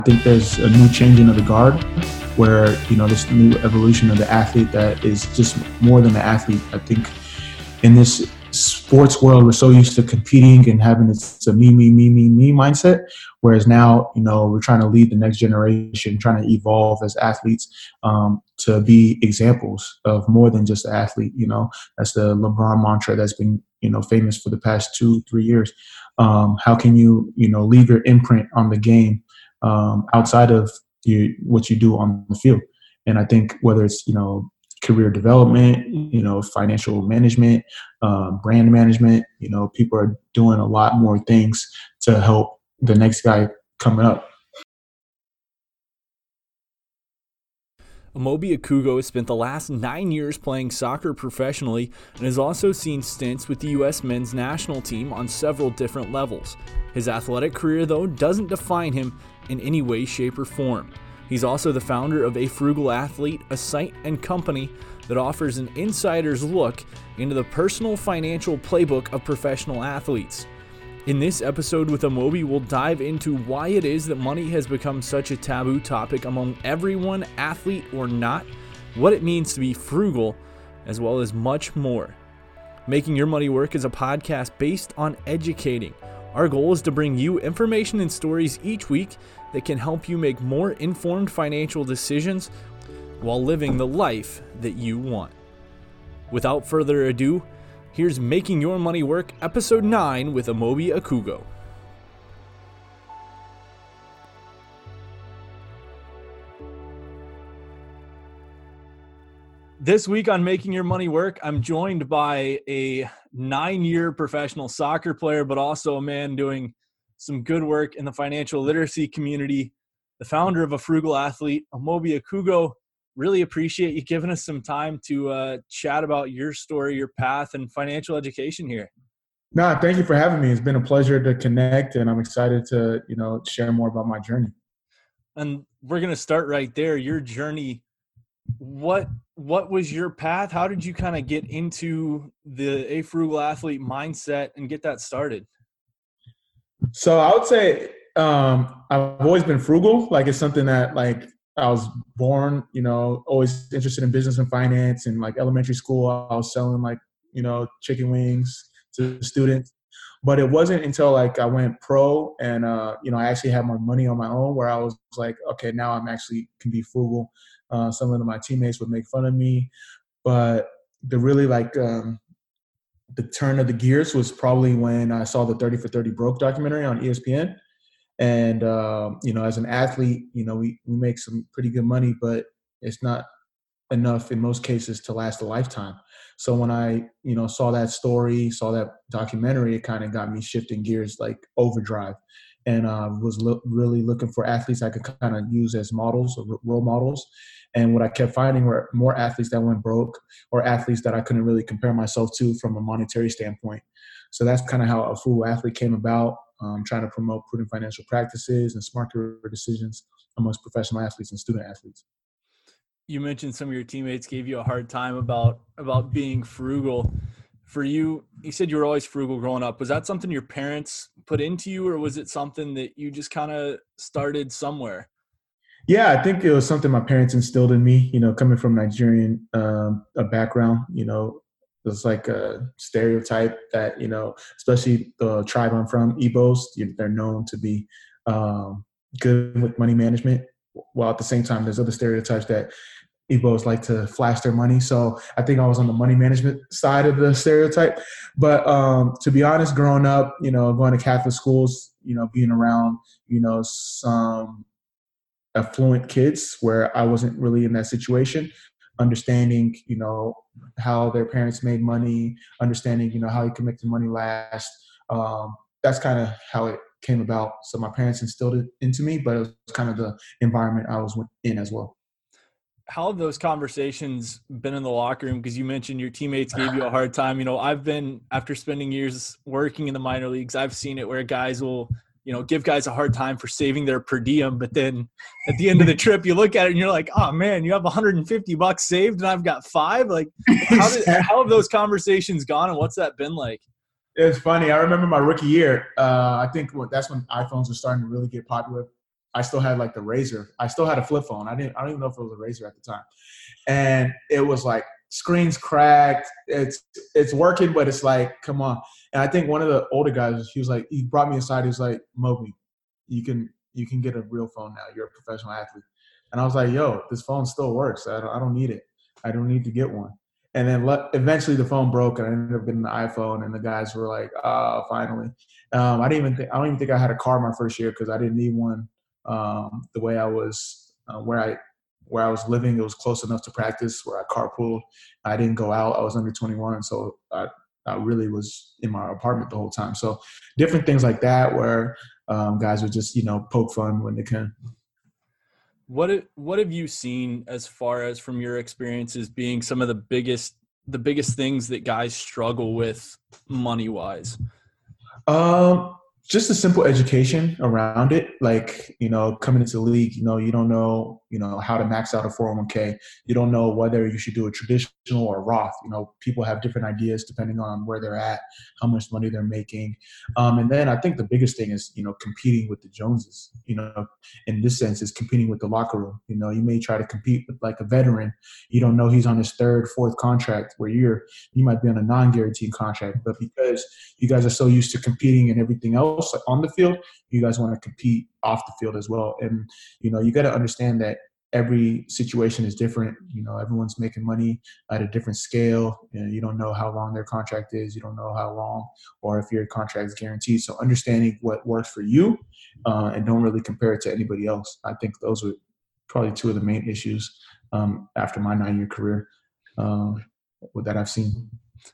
think there's a new changing of the guard where, this new evolution of the athlete that is just more than an athlete. I think in this sports world, we're so used to competing and having it's a me mindset. Whereas now, we're trying to lead the next generation, trying to evolve as athletes to be examples of more than just an athlete. That's the LeBron mantra that's been, famous for the past 2-3 years. How can you, leave your imprint on the game outside of what you do on the field? And I think whether it's, career development, financial management, brand management, people are doing a lot more things to help the next guy coming up. Amobi Okugo has spent the last 9 years playing soccer professionally and has also seen stints with the U.S. men's national team on several different levels. His athletic career, though, doesn't define him in any way, shape, or form. He's also the founder of A Frugal Athlete, a site and company that offers an insider's look into the personal financial playbook of professional athletes. In this episode with Amobi, we'll dive into why it is that money has become such a taboo topic among everyone, athlete or not, what it means to be frugal, as well as much more. Making Your Money Work is a podcast based on educating. Our goal is to bring you information and stories each week that can help you make more informed financial decisions while living the life that you want. Without further ado, here's Making Your Money Work, Episode 9 with Amobi Okugo. This week on Making Your Money Work, I'm joined by a 9-year professional soccer player, but also a man doing some good work in the financial literacy community, the founder of A Frugal Athlete, Amobi Okugo. Really appreciate you giving us some time to chat about your story, your path, and financial education here. No, thank you for having me. It's been a pleasure to connect, and I'm excited to, share more about my journey. And we're going to start right there. Your journey, what was your path? How did you kind of get into the A Frugal Athlete mindset and get that started? So I would say I've always been frugal. Like it's something that I was born, always interested in business and finance. And elementary school, I was selling chicken wings to students. But it wasn't until I went pro and, I actually had more money on my own where I was like, okay, now I'm actually can be frugal. Some of my teammates would make fun of me. But the really the turn of the gears was probably when I saw the 30 for 30 Broke documentary on ESPN. And, as an athlete, we make some pretty good money, but it's not enough in most cases to last a lifetime. So when I, saw that story, saw that documentary, it kind of got me shifting gears like overdrive. And was really looking for athletes I could kind of use as models or role models. And what I kept finding were more athletes that went broke or athletes that I couldn't really compare myself to from a monetary standpoint. So that's kind of how A Frugal Athlete came about. Trying to promote prudent financial practices and smart career decisions amongst professional athletes and student athletes. You mentioned some of your teammates gave you a hard time about being frugal. For you, you said you were always frugal growing up. Was that something your parents put into you, or was it something that you just kind of started somewhere? Yeah, I think it was something my parents instilled in me, coming from Nigerian a background, it's like a stereotype that, especially the tribe I'm from, Igbos, they're known to be good with money management. While at the same time, there's other stereotypes that Igbos like to flash their money. So I think I was on the money management side of the stereotype. But to be honest, growing up, going to Catholic schools, being around, some affluent kids where I wasn't really in that situation, understanding, how their parents made money, understanding, how you can make the money last. That's kind of how it came about. So my parents instilled it into me, but it was kind of the environment I was in as well. How have those conversations been in the locker room? Because you mentioned your teammates gave you a hard time. I've been, after spending years working in the minor leagues, I've seen it where guys will, give guys a hard time for saving their per diem. But then at the end of the trip, you look at it and you're like, oh man, you have $150 saved and I've got $5. How have those conversations gone and what's that been like? It's funny. I remember my rookie year. I think that's when iPhones were starting to really get popular. I still had like the Razor. I still had a flip phone. I don't even know if it was a Razor at the time. And it was like screen's cracked. It's working, but it's like, come on. And I think one of the older guys, he brought me aside. He was like, Moby, you can get a real phone now. You're a professional athlete. And I was like, yo, this phone still works. I don't need it. I don't need to get one. And then eventually the phone broke, and I ended up getting an iPhone. And the guys were like, "Oh, finally." I don't even think I had a car my first year because I didn't need one. The way I was where I was living, it was close enough to practice where I carpooled. I didn't go out. I was under 21, so I really was in my apartment the whole time. So different things like that where guys would just poke fun when they can. What have you seen as far as from your experiences being some of the biggest things that guys struggle with money wise? Just a simple education around it. Like, coming into the league, you don't know, how to max out a 401k. You don't know whether you should do a traditional or Roth. People have different ideas depending on where they're at, how much money they're making. And then I think the biggest thing is, competing with the Joneses, in this sense is competing with the locker room. You may try to compete with like a veteran. You don't know he's on his third, fourth contract where you might be on a non-guaranteed contract, but because you guys are so used to competing and everything else on the field, you guys want to compete off the field as well. And, you got to understand that every situation is different. Everyone's making money at a different scale. And you don't know how long their contract is. You don't know how long or if your contract is guaranteed. So understanding what works for you and don't really compare it to anybody else. I think those were probably two of the main issues after my 9-year career that I've seen.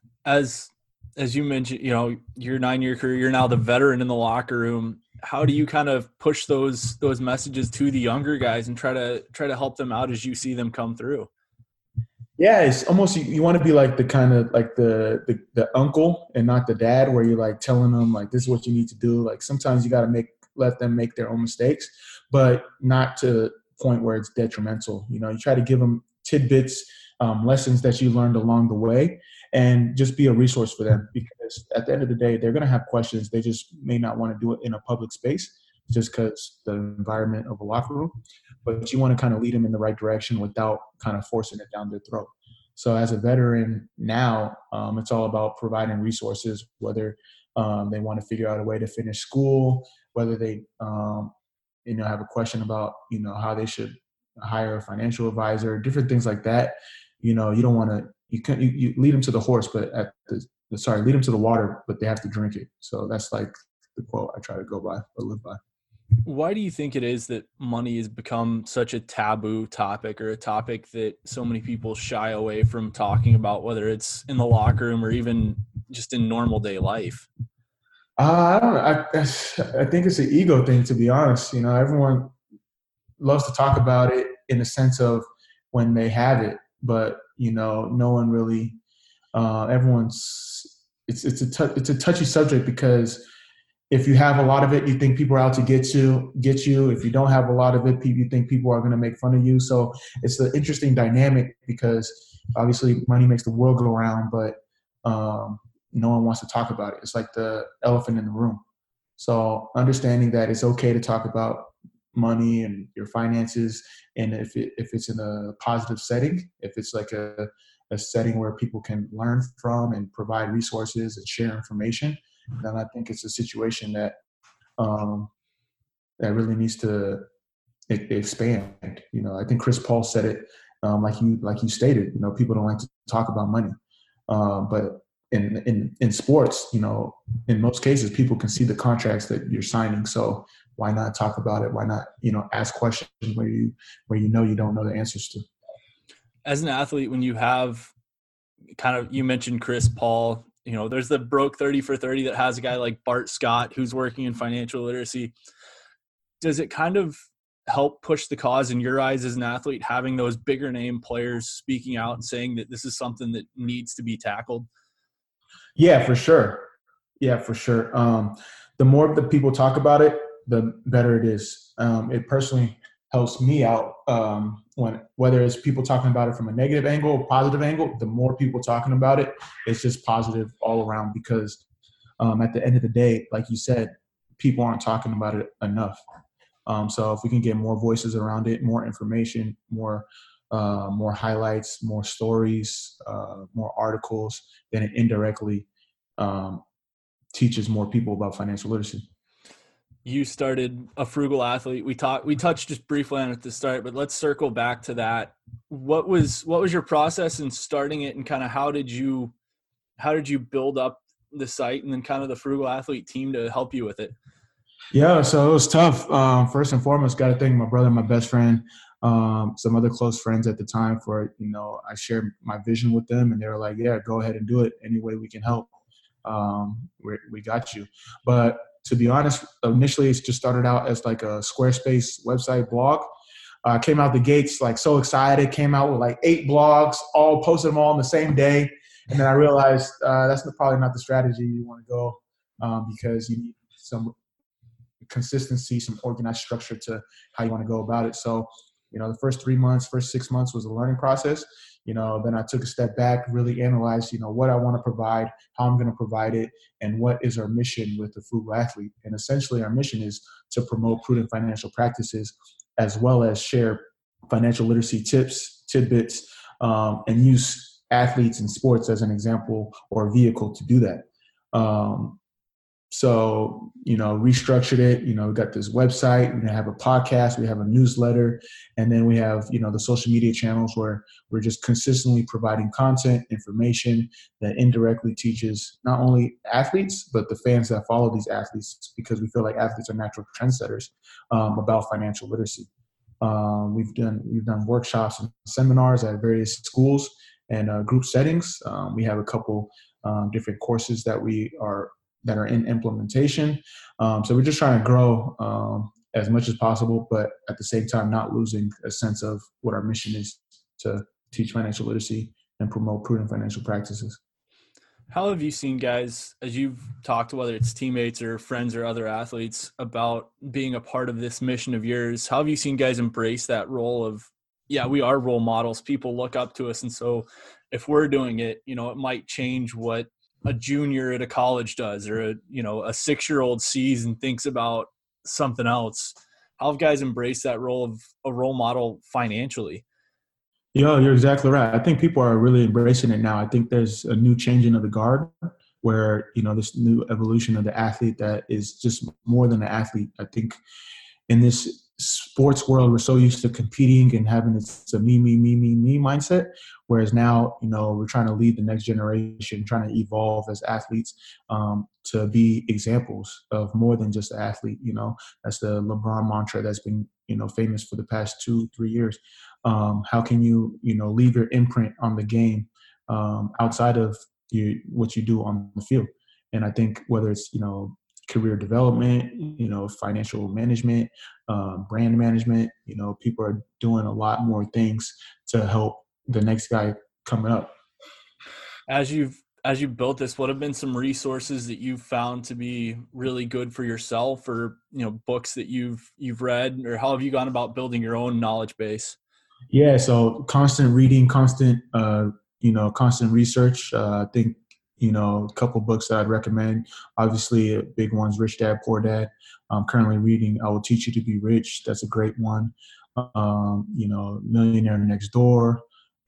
As you mentioned, your 9-year career, you're now the veteran in the locker room. How do you kind of push those messages to the younger guys and try to help them out as you see them come through? Yeah, it's almost you want to be like the kind of like the uncle and not the dad, where you're like telling them like this is what you need to do. Like sometimes you got to let them make their own mistakes, but not to the point where it's detrimental. You try to give them tidbits, lessons that you learned along the way, and just be a resource for them, because at the end of the day, they're going to have questions. They just may not want to do it in a public space just because the environment of a locker room, but you want to kind of lead them in the right direction without kind of forcing it down their throat. So as a veteran now, it's all about providing resources, whether they want to figure out a way to finish school, whether they, have a question about, how they should hire a financial advisor, different things like that. You don't want to, you lead them to the horse, but lead them to the water, but they have to drink it. So that's like the quote I try to go by or live by. Why do you think it is that money has become such a taboo topic, or a topic that so many people shy away from talking about, whether it's in the locker room or even just in normal day life? I don't know. I think it's an ego thing, to be honest. Everyone loves to talk about it in the sense of when they have it, but no one really. It's a touchy subject, because if you have a lot of it, you think people are out to get you. If you don't have a lot of it, you think people are going to make fun of you. So it's an interesting dynamic, because obviously money makes the world go round, but no one wants to talk about it. It's like the elephant in the room. So understanding that it's okay to talk about money and your finances, and if it's in a positive setting, if it's like a setting where people can learn from and provide resources and share information, then I think it's a situation that that really needs to expand. I think Chris Paul said it like you stated. People don't like to talk about money, but in sports, in most cases, people can see the contracts that you're signing. So why not talk about it? Why not ask questions where you don't know the answers to? As an athlete, when you have you mentioned Chris Paul, there's the broke 30 for 30 that has a guy like Bart Scott who's working in financial literacy. Does it kind of help push the cause in your eyes as an athlete, having those bigger name players speaking out and saying that this is something that needs to be tackled? Yeah, for sure. The more that people talk about it, the better it is. It personally helps me out whether it's people talking about it from a negative angle or positive angle. The more people talking about it, it's just positive all around, because at the end of the day, like you said, people aren't talking about it enough. So if we can get more voices around it, more information, more highlights, more stories, more articles, then it indirectly teaches more people about financial literacy. You started A Frugal Athlete. We touched just briefly on it at the start, but let's circle back to that. What was your process in starting it, and kind of how did you build up the site and then kind of the Frugal Athlete team to help you with it? Yeah, so it was tough. First and foremost, got to thank my brother, my best friend, some other close friends at the time for, I shared my vision with them, and they were like, yeah, go ahead and do it any way we can help. We got you. But to be honest, initially it just started out as like a Squarespace website blog. Came out the gates like so excited, came out with like 8 blogs, all posted them all on the same day. And then I realized that's probably not the strategy you want to go, because you need some consistency, some organized structure to how you want to go about it. So, the first 6 months was a learning process. Then I took a step back, really analyzed, what I want to provide, how I'm going to provide it, and what is our mission with the Frugal Athlete. And essentially our mission is to promote prudent financial practices, as well as share financial literacy tips, tidbits, and use athletes and sports as an example or vehicle to do that. So, restructured it, we got this website, we have a podcast, we have a newsletter, and then we have, the social media channels where we're just consistently providing content, information that indirectly teaches not only athletes, but the fans that follow these athletes, because we feel like athletes are natural trendsetters, about financial literacy. We've done workshops and seminars at various schools and group settings. We have a couple different courses that are in implementation. So we're just trying to grow as much as possible, but at the same time, not losing a sense of what our mission is, to teach financial literacy and promote prudent financial practices. How have you seen guys, as you've talked to whether it's teammates or friends or other athletes, about being a part of this mission of yours? How have you seen guys embrace that role of, yeah, we are role models, people look up to us, and so if we're doing it, it might change what a junior at a college does, or a 6-year-old sees and thinks about something else? How have guys embraced that role of a role model financially? Yeah, you're exactly right. I think people are really embracing it now. I think there's a new changing of the guard where, this new evolution of the athlete that is just more than an athlete. I think in this sports world, we're so used to competing and having it's a me mindset. Whereas now, we're trying to lead the next generation, trying to evolve as athletes, to be examples of more than just an athlete. That's the LeBron mantra that's been, famous for the past 2-3 years. How can you, leave your imprint on the game, outside of what you do on the field? And I think whether it's, career development, financial management, brand management, people are doing a lot more things to help the next guy coming up. As you've built this, what have been some resources that you've found to be really good for yourself, or, books that you've read, or how have you gone about building your own knowledge base? Yeah. So constant reading, constant research. I think, a couple books that I'd recommend. Obviously, a big one's Rich Dad, Poor Dad. I'm currently reading I Will Teach You to Be Rich. That's a great one. Millionaire Next Door,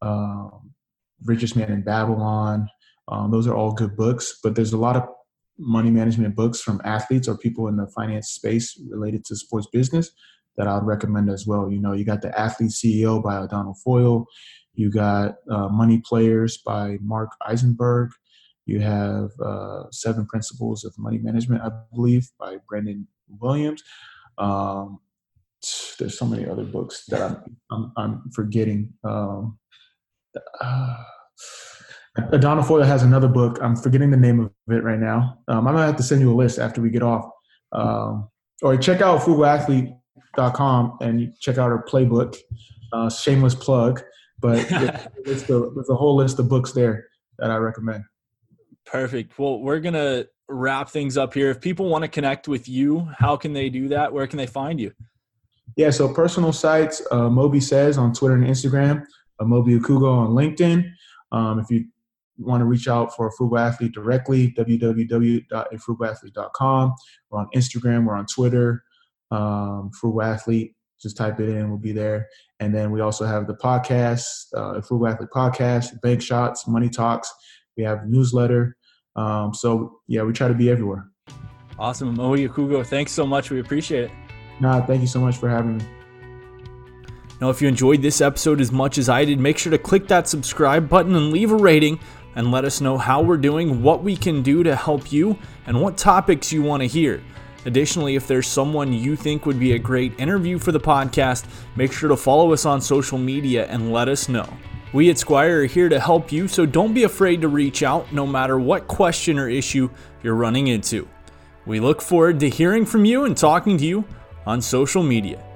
Richest Man in Babylon. Those are all good books, but there's a lot of money management books from athletes or people in the finance space related to sports business that I would recommend as well. You got The Athlete CEO by O'Donnell Foyle. You got Money Players by Mark Eisenberg. You have 7 Principles of Money Management, I believe, by Brandon Williams. There's so many other books that I'm forgetting. O'Donnell Foyle has another book. I'm forgetting the name of it right now. I'm going to have to send you a list after we get off. Or check out frugalathlete.com and check out our playbook. Shameless plug. But there's a whole list of books there that I recommend. Perfect. Well, we're going to wrap things up here. If people want to connect with you, how can they do that? Where can they find you? Yeah, so personal sites, Moby Says on Twitter and Instagram, Moby Okugo on LinkedIn. If you want to reach out for a Frugal Athlete directly, www.afrugalathlete.com. We're on Instagram, we're on Twitter. Frugal Athlete. Just type it in, we'll be there. And then we also have the podcast, Frugal Athlete Podcast, Bank Shots, Money Talks. We have a newsletter. So yeah, we try to be everywhere. Awesome. Mo Yakugo, thanks so much. We appreciate it. Nah, thank you so much for having me. Now, if you enjoyed this episode as much as I did, make sure to click that subscribe button and leave a rating and let us know how we're doing, what we can do to help you, and what topics you want to hear. Additionally, if there's someone you think would be a great interview for the podcast, make sure to follow us on social media and let us know. We at Squire are here to help you, so don't be afraid to reach out no matter what question or issue you're running into. We look forward to hearing from you and talking to you on social media.